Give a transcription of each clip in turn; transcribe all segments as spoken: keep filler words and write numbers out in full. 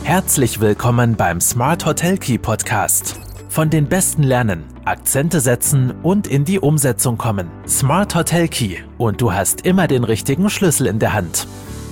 Herzlich willkommen beim Smart Hotel Key Podcast. Von den Besten lernen, Akzente setzen und in die Umsetzung kommen. Smart Hotel Key und du hast immer den richtigen Schlüssel in der Hand.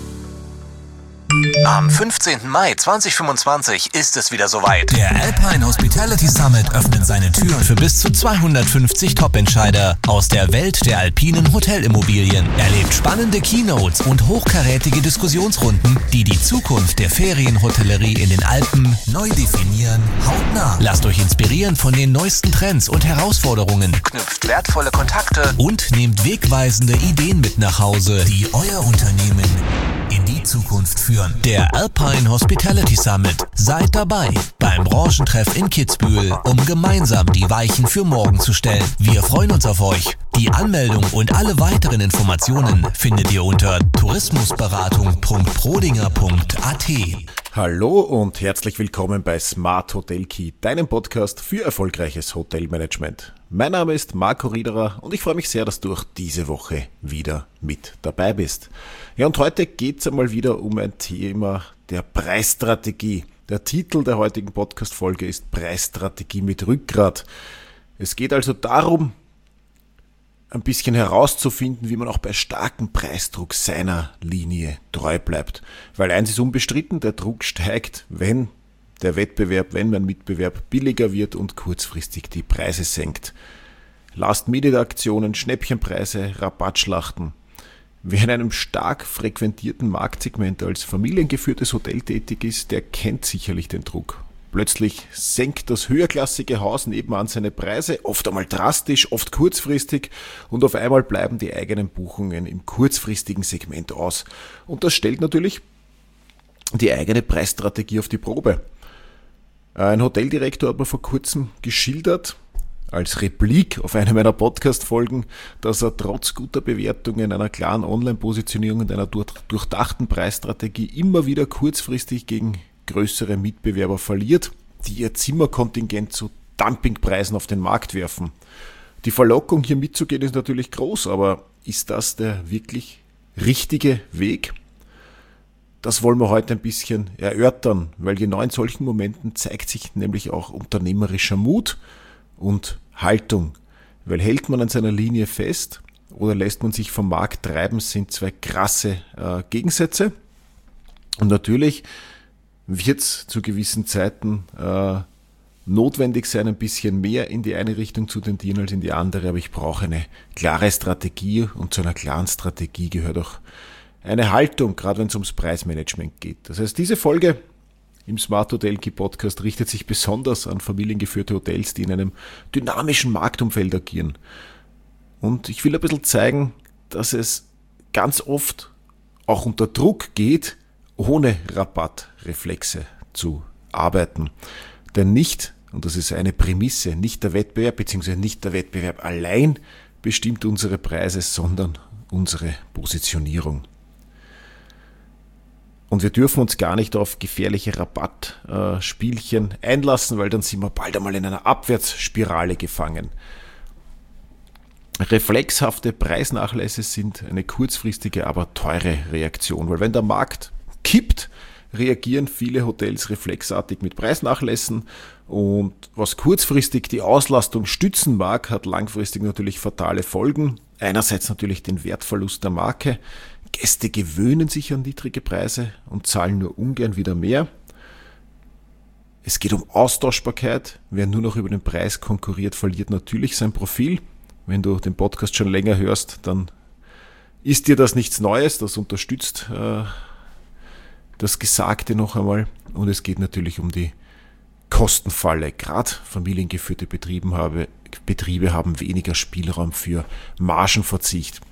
Am fünfzehnten Mai zweitausendfünfundzwanzig ist es wieder soweit. Der Alpine Hospitality Summit öffnet seine Türen für bis zu zweihundertfünfzig Top-Entscheider aus der Welt der alpinen Hotelimmobilien. Erlebt spannende Keynotes und hochkarätige Diskussionsrunden, die die Zukunft der Ferienhotellerie in den Alpen neu definieren, hautnah. Lasst euch inspirieren von den neuesten Trends und Herausforderungen. Knüpft wertvolle Kontakte Und nehmt wegweisende Ideen mit nach Hause, die euer Unternehmen in die Zukunft führen. Der Alpine Hospitality Summit. Seid dabei beim Branchentreff in Kitzbühel, um gemeinsam die Weichen für morgen zu stellen. Wir freuen uns auf euch. Die Anmeldung und alle weiteren Informationen findet ihr unter tourismusberatung punkt prodinger punkt a t. Hallo und herzlich willkommen bei Smart Hotel Key, deinem Podcast für erfolgreiches Hotelmanagement. Mein Name ist Marco Riederer und ich freue mich sehr, dass du auch diese Woche wieder mit dabei bist. Ja, und heute geht es einmal wieder um ein Thema der Preisstrategie. Der Titel der heutigen Podcast-Folge ist Preisstrategie mit Rückgrat. Es geht also darum, ein bisschen herauszufinden, wie man auch bei starkem Preisdruck seiner Linie treu bleibt. Weil eins ist unbestritten, der Druck steigt, wenn der Wettbewerb, wenn mein Mitbewerb billiger wird und kurzfristig die Preise senkt. Last-Minute-Aktionen, Schnäppchenpreise, Rabattschlachten. Wer in einem stark frequentierten Marktsegment als familiengeführtes Hotel tätig ist, der kennt sicherlich den Druck. Plötzlich senkt das höherklassige Haus nebenan seine Preise, oft einmal drastisch, oft kurzfristig und auf einmal bleiben die eigenen Buchungen im kurzfristigen Segment aus. Und das stellt natürlich die eigene Preisstrategie auf die Probe. Ein Hoteldirektor hat mir vor kurzem geschildert, als Replik auf eine meiner Podcast-Folgen, dass er trotz guter Bewertungen, einer klaren Online-Positionierung und einer durchdachten Preisstrategie immer wieder kurzfristig gegen größere Mitbewerber verliert, die ihr Zimmerkontingent zu Dumpingpreisen auf den Markt werfen. Die Verlockung, hier mitzugehen, ist natürlich groß, aber ist das der wirklich richtige Weg? Das wollen wir heute ein bisschen erörtern, weil genau in solchen Momenten zeigt sich nämlich auch unternehmerischer Mut und Haltung. Weil hält man an seiner Linie fest oder lässt man sich vom Markt treiben, sind zwei krasse äh, Gegensätze. Und natürlich wird es zu gewissen Zeiten äh, notwendig sein, ein bisschen mehr in die eine Richtung zu tendieren als in die andere, aber ich brauche eine klare Strategie und zu einer klaren Strategie gehört auch eine Haltung, gerade wenn es ums Preismanagement geht. Das heißt, diese Folge im Smart Hotel Key Podcast richtet sich besonders an familiengeführte Hotels, die in einem dynamischen Marktumfeld agieren. Und ich will ein bisschen zeigen, dass es ganz oft auch unter Druck geht, ohne Rabattreflexe zu arbeiten. Denn nicht, und das ist eine Prämisse, nicht der Wettbewerb bzw. nicht der Wettbewerb allein bestimmt unsere Preise, sondern unsere Positionierung. Und wir dürfen uns gar nicht auf gefährliche Rabattspielchen einlassen, weil dann sind wir bald einmal in einer Abwärtsspirale gefangen. Reflexhafte Preisnachlässe sind eine kurzfristige, aber teure Reaktion, weil wenn der Markt kippt, reagieren viele Hotels reflexartig mit Preisnachlässen und was kurzfristig die Auslastung stützen mag, hat langfristig natürlich fatale Folgen. Einerseits natürlich den Wertverlust der Marke. Gäste gewöhnen sich an niedrige Preise und zahlen nur ungern wieder mehr. Es geht um Austauschbarkeit. Wer nur noch über den Preis konkurriert, verliert natürlich sein Profil. Wenn du den Podcast schon länger hörst, dann ist dir das nichts Neues. Das unterstützt äh, das Gesagte noch einmal. Und es geht natürlich um die Kostenfalle. Gerade familiengeführte Betriebe, habe, Betriebe haben weniger Spielraum für Margenverzicht.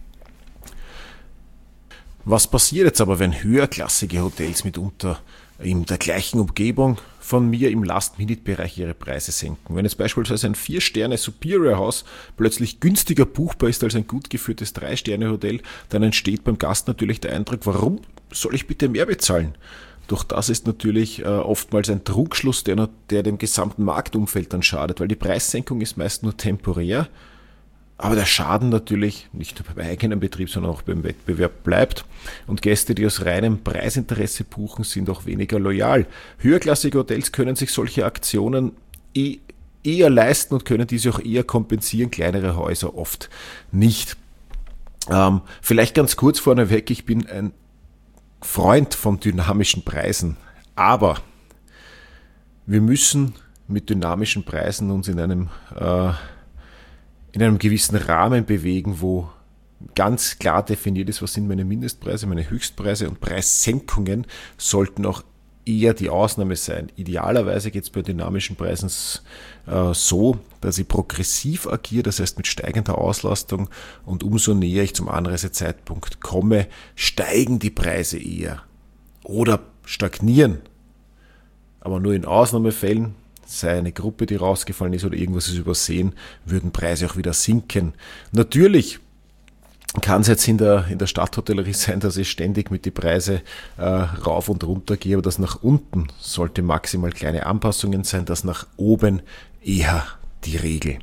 Was passiert jetzt aber, wenn höherklassige Hotels mitunter in der gleichen Umgebung von mir im Last-Minute-Bereich ihre Preise senken? Wenn jetzt beispielsweise ein vier Sterne Superior House plötzlich günstiger buchbar ist als ein gut geführtes drei Sterne Hotel, dann entsteht beim Gast natürlich der Eindruck, warum soll ich bitte mehr bezahlen? Doch das ist natürlich äh, oftmals ein Trugschluss, der, der dem gesamten Marktumfeld dann schadet, weil die Preissenkung ist meist nur temporär aber der Schaden natürlich nicht nur beim eigenen Betrieb, sondern auch beim Wettbewerb bleibt. Und Gäste, die aus reinem Preisinteresse buchen, sind auch weniger loyal. Höherklassige Hotels können sich solche Aktionen eh eher leisten und können diese auch eher kompensieren, kleinere Häuser oft nicht. Ähm, vielleicht ganz kurz vorneweg, ich bin ein Freund von dynamischen Preisen, aber wir müssen mit dynamischen Preisen uns in einem, äh, in einem gewissen Rahmen bewegen, wo ganz klar definiert ist, was sind meine Mindestpreise, meine Höchstpreise, und Preissenkungen sollten auch eher die Ausnahme sein. Idealerweise geht es bei dynamischen Preisen äh, so, dass ich progressiv agiere, das heißt mit steigender Auslastung, und umso näher ich zum Anreisezeitpunkt komme, steigen die Preise eher oder stagnieren. Aber nur in Ausnahmefällen, sei eine Gruppe, die rausgefallen ist oder irgendwas ist übersehen, würden Preise auch wieder sinken. Natürlich kann es jetzt in der, in der Stadthotellerie sein, dass ich ständig mit den Preisen äh, rauf und runter gehe, aber das nach unten sollte maximal kleine Anpassungen sein, das nach oben eher die Regel.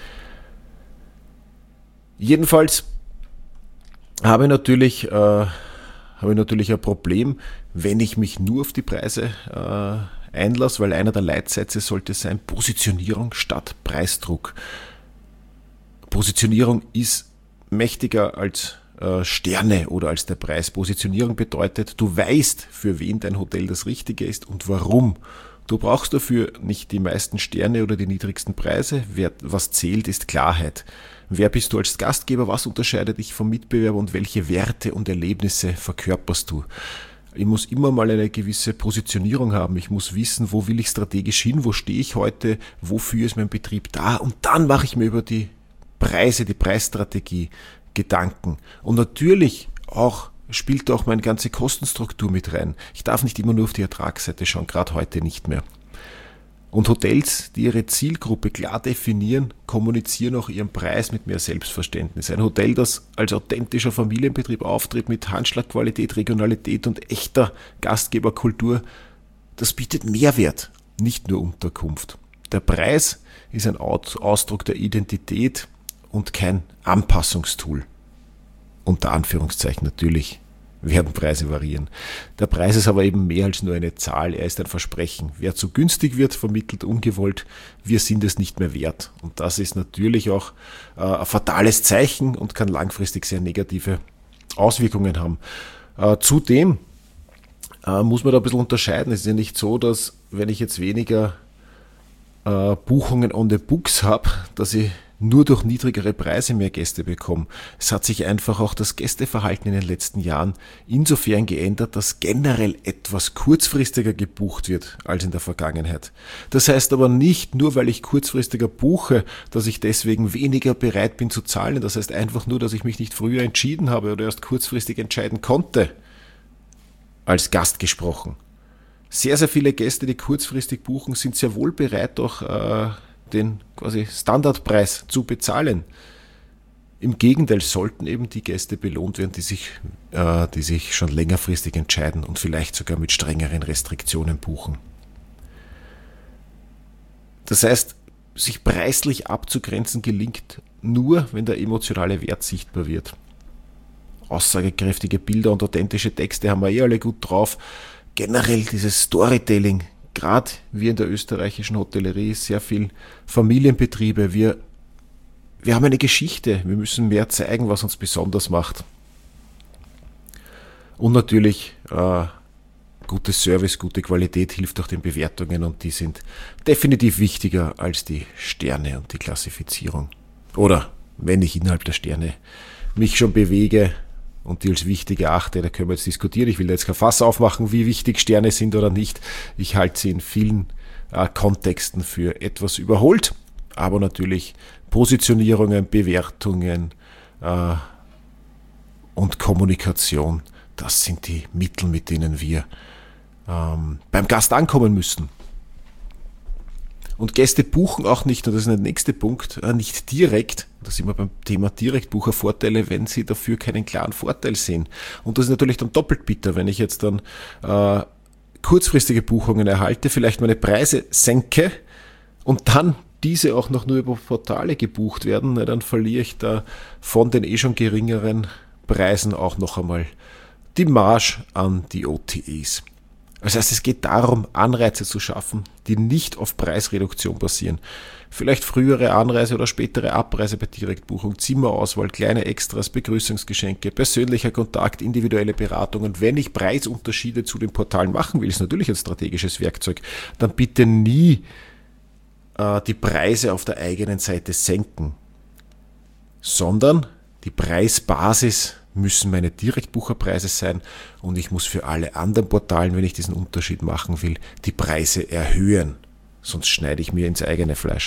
Jedenfalls habe ich natürlich, äh, habe ich natürlich ein Problem, wenn ich mich nur auf die Preise äh, einlasse, weil einer der Leitsätze sollte sein, Positionierung statt Preisdruck. Positionierung ist mächtiger als äh, Sterne oder als der Preis. Positionierung bedeutet, du weißt, für wen dein Hotel das Richtige ist und warum. Du brauchst dafür nicht die meisten Sterne oder die niedrigsten Preise. Wer, was zählt, ist Klarheit. Wer bist du als Gastgeber? Was unterscheidet dich vom Mitbewerber und welche Werte und Erlebnisse verkörperst du? Ich muss immer mal eine gewisse Positionierung haben. Ich muss wissen, wo will ich strategisch hin, wo stehe ich heute, wofür ist mein Betrieb da, und dann mache ich mir über die Preise, die Preisstrategie Gedanken. Und natürlich auch spielt auch meine ganze Kostenstruktur mit rein. Ich darf nicht immer nur auf die Ertragsseite schauen, gerade heute nicht mehr. Und Hotels, die ihre Zielgruppe klar definieren, kommunizieren auch ihren Preis mit mehr Selbstverständnis. Ein Hotel, das als authentischer Familienbetrieb auftritt mit Handschlagqualität, Regionalität und echter Gastgeberkultur, das bietet Mehrwert, nicht nur Unterkunft. Der Preis ist ein Ausdruck der Identität und kein Anpassungstool. Unter Anführungszeichen natürlich werden Preise variieren. Der Preis ist aber eben mehr als nur eine Zahl, er ist ein Versprechen. Wer zu günstig wird, vermittelt ungewollt, wir sind es nicht mehr wert. Und das ist natürlich auch äh, ein fatales Zeichen und kann langfristig sehr negative Auswirkungen haben. Äh, zudem äh, muss man da ein bisschen unterscheiden. Es ist ja nicht so, dass wenn ich jetzt weniger äh, Buchungen on the books habe, dass ich nur durch niedrigere Preise mehr Gäste bekommen. Es hat sich einfach auch das Gästeverhalten in den letzten Jahren insofern geändert, dass generell etwas kurzfristiger gebucht wird als in der Vergangenheit. Das heißt aber nicht, nur weil ich kurzfristiger buche, dass ich deswegen weniger bereit bin zu zahlen. Das heißt einfach nur, dass ich mich nicht früher entschieden habe oder erst kurzfristig entscheiden konnte, als Gast gesprochen. Sehr, sehr viele Gäste, die kurzfristig buchen, sind sehr wohl bereit, auch äh, den quasi Standardpreis zu bezahlen. Im Gegenteil, sollten eben die Gäste belohnt werden, die sich, äh, die sich schon längerfristig entscheiden und vielleicht sogar mit strengeren Restriktionen buchen. Das heißt, sich preislich abzugrenzen gelingt nur, wenn der emotionale Wert sichtbar wird. Aussagekräftige Bilder und authentische Texte haben wir eh alle gut drauf. Generell dieses Storytelling, gerade wir in der österreichischen Hotellerie, sehr viel Familienbetriebe, wir, wir haben eine Geschichte, wir müssen mehr zeigen, was uns besonders macht. Und natürlich äh, gutes Service, gute Qualität hilft auch den Bewertungen, und die sind definitiv wichtiger als die Sterne und die Klassifizierung. Oder wenn ich innerhalb der Sterne mich schon bewege und die als wichtig erachte, da können wir jetzt diskutieren. Ich will da jetzt kein Fass aufmachen, wie wichtig Sterne sind oder nicht. Ich halte sie in vielen äh, Kontexten für etwas überholt, aber natürlich Positionierungen, Bewertungen äh, und Kommunikation, das sind die Mittel, mit denen wir ähm, beim Gast ankommen müssen. Und Gäste buchen auch nicht, und das ist der nächste Punkt, nicht direkt, da sind wir beim Thema Direktbuchervorteile, wenn sie dafür keinen klaren Vorteil sehen. Und das ist natürlich dann doppelt bitter, wenn ich jetzt dann äh, kurzfristige Buchungen erhalte, vielleicht meine Preise senke und dann diese auch noch nur über Portale gebucht werden, dann verliere ich da von den eh schon geringeren Preisen auch noch einmal die Marge an die O T As. Das heißt, es geht darum, Anreize zu schaffen, die nicht auf Preisreduktion basieren. Vielleicht frühere Anreise oder spätere Abreise bei Direktbuchung, Zimmerauswahl, kleine Extras, Begrüßungsgeschenke, persönlicher Kontakt, individuelle Beratungen. Wenn ich Preisunterschiede zu den Portalen machen will, ist natürlich ein strategisches Werkzeug, dann bitte nie äh, die Preise auf der eigenen Seite senken, sondern die Preisbasis müssen meine Direktbucherpreise sein und ich muss für alle anderen Portalen, wenn ich diesen Unterschied machen will, die Preise erhöhen. Sonst schneide ich mir ins eigene Fleisch.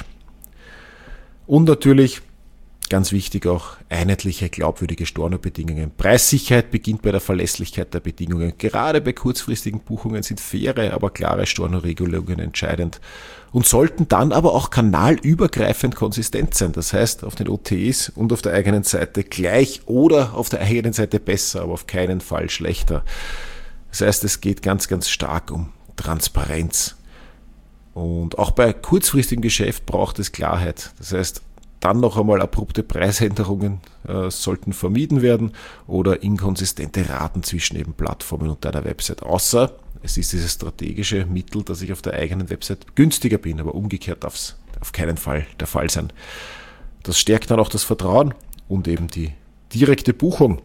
Und natürlich, ganz wichtig auch, einheitliche, glaubwürdige Stornobedingungen. Preissicherheit beginnt bei der Verlässlichkeit der Bedingungen. Gerade bei kurzfristigen Buchungen sind faire, aber klare Stornoregelungen entscheidend und sollten dann aber auch kanalübergreifend konsistent sein. Das heißt, auf den O T As und auf der eigenen Seite gleich oder auf der eigenen Seite besser, aber auf keinen Fall schlechter. Das heißt, es geht ganz, ganz stark um Transparenz. Und auch bei kurzfristigem Geschäft braucht es Klarheit. Das heißt, dann noch einmal abrupte Preisänderungen äh, sollten vermieden werden oder inkonsistente Raten zwischen eben Plattformen und deiner Website. Außer es ist dieses strategische Mittel, dass ich auf der eigenen Website günstiger bin, aber umgekehrt darf es auf keinen Fall der Fall sein. Das stärkt dann auch das Vertrauen und eben die direkte Buchung.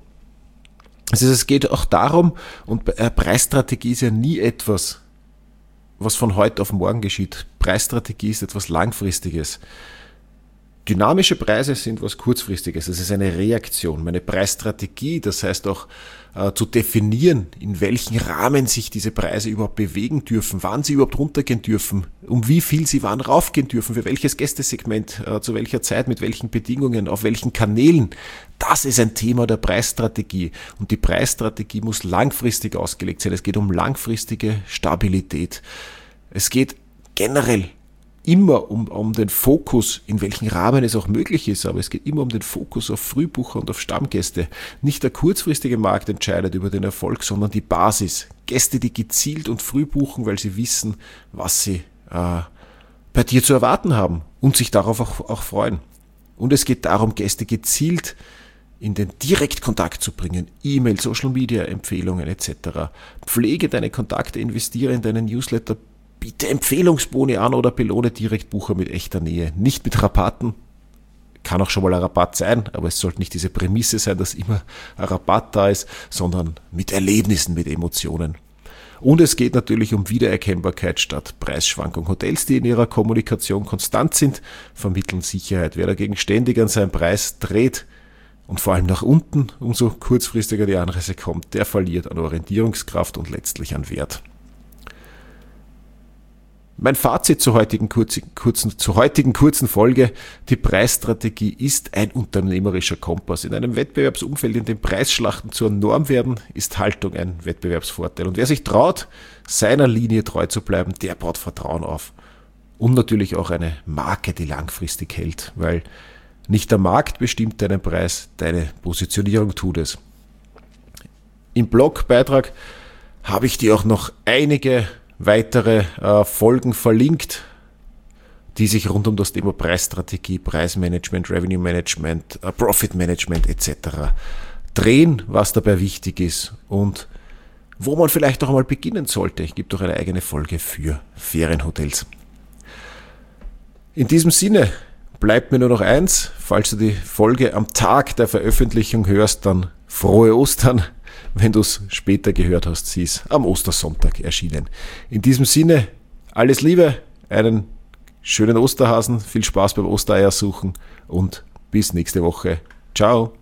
Das heißt, es geht auch darum, und Preisstrategie ist ja nie etwas, was von heute auf morgen geschieht. Preisstrategie ist etwas Langfristiges. Dynamische Preise sind was Kurzfristiges, das ist eine Reaktion. Meine Preisstrategie, das heißt auch äh, zu definieren, in welchem Rahmen sich diese Preise überhaupt bewegen dürfen, wann sie überhaupt runtergehen dürfen, um wie viel sie wann raufgehen dürfen, für welches Gästesegment, äh, zu welcher Zeit, mit welchen Bedingungen, auf welchen Kanälen. Das ist ein Thema der Preisstrategie und die Preisstrategie muss langfristig ausgelegt sein. Es geht um langfristige Stabilität. Es geht generell immer um, um den Fokus, in welchem Rahmen es auch möglich ist, aber es geht immer um den Fokus auf Frühbucher und auf Stammgäste. Nicht der kurzfristige Markt entscheidet über den Erfolg, sondern die Basis. Gäste, die gezielt und früh buchen, weil sie wissen, was sie äh, bei dir zu erwarten haben und sich darauf auch, auch freuen. Und es geht darum, Gäste gezielt in den Direktkontakt zu bringen, E-Mail, Social Media Empfehlungen et cetera. Pflege deine Kontakte, investiere in deinen Newsletter, biete Empfehlungsboni an oder belohne Direktbucher mit echter Nähe. Nicht mit Rabatten, kann auch schon mal ein Rabatt sein, aber es sollte nicht diese Prämisse sein, dass immer ein Rabatt da ist, sondern mit Erlebnissen, mit Emotionen. Und es geht natürlich um Wiedererkennbarkeit statt Preisschwankung. Hotels, die in ihrer Kommunikation konstant sind, vermitteln Sicherheit. Wer dagegen ständig an seinen Preis dreht und vor allem nach unten, umso kurzfristiger die Anreise kommt, der verliert an Orientierungskraft und letztlich an Wert. Mein Fazit zur heutigen kurzen, kurzen, zur heutigen kurzen Folge: Die Preisstrategie ist ein unternehmerischer Kompass. In einem Wettbewerbsumfeld, in dem Preisschlachten zur Norm werden, ist Haltung ein Wettbewerbsvorteil. Und wer sich traut, seiner Linie treu zu bleiben, der baut Vertrauen auf. Und natürlich auch eine Marke, die langfristig hält, weil nicht der Markt bestimmt deinen Preis, deine Positionierung tut es. Im Blogbeitrag habe ich dir auch noch einige weitere äh, Folgen verlinkt, die sich rund um das Thema Preisstrategie, Preismanagement, Revenue Management, äh, Profit Management et cetera drehen, was dabei wichtig ist und wo man vielleicht auch einmal beginnen sollte. Ich gebe doch eine eigene Folge für Ferienhotels. In diesem Sinne bleibt mir nur noch eins: Falls du die Folge am Tag der Veröffentlichung hörst, dann frohe Ostern. Wenn du es später gehört hast, sie ist am Ostersonntag erschienen. In diesem Sinne, alles Liebe, einen schönen Osterhasen, viel Spaß beim Ostereier suchen und bis nächste Woche. Ciao.